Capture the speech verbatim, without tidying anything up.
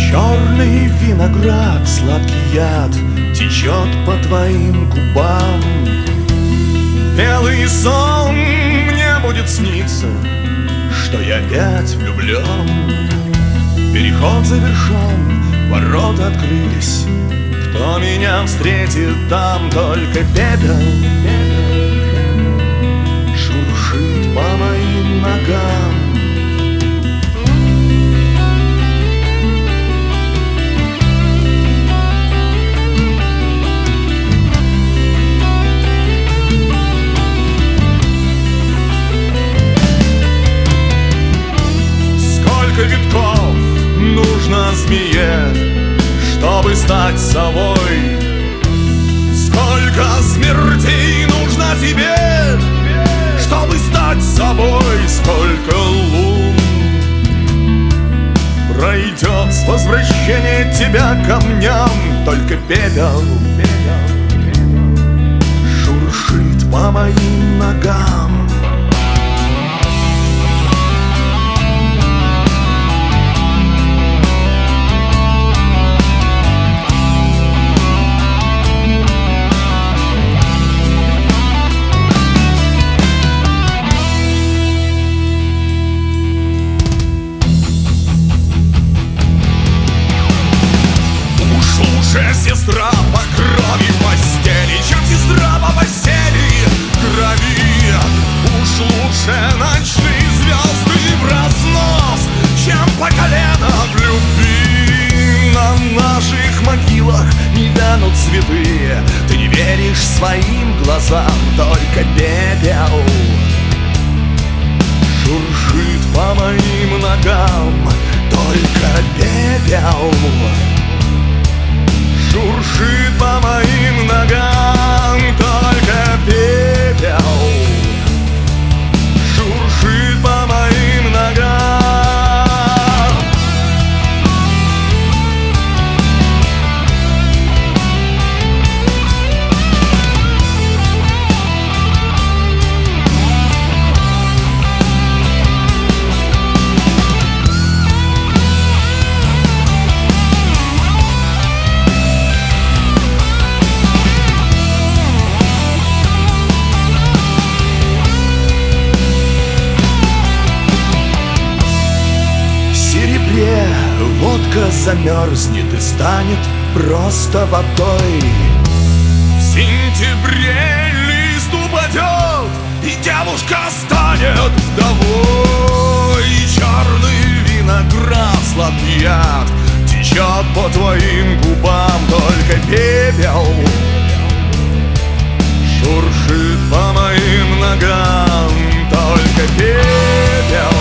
Черный виноград, сладкий яд течет по твоим губам. Белый сон мне будет сниться, что я опять влюблен. Переход завершен, ворота открылись. Кто меня встретит там, только пепел шуршит по моим ногам. Сколько витков нужно змее, чтобы стать совой? Сколько смертей нужно тебе, чтобы стать собой? Сколько лун пройдет с возвращения тебя ко камням? Только пепел шуршит по моим ногам. Сестра по крови постели, чем сестра по постели крови. Уж лучше ночные звезды в разнос, чем по колено в любви. На наших могилах не вянут цветы. Ты не веришь своим глазам, только пепел шуршит по моим ногам. Только пепел шуршит по моим ногам. Только пепел шуршит по моим ногам. Водка замерзнет и станет просто водой. В сентябре лист упадет, и девушка станет вдовой. Черный виноград, сладкий яд течет по твоим губам. Только пепел шуршит по моим ногам. Только пепел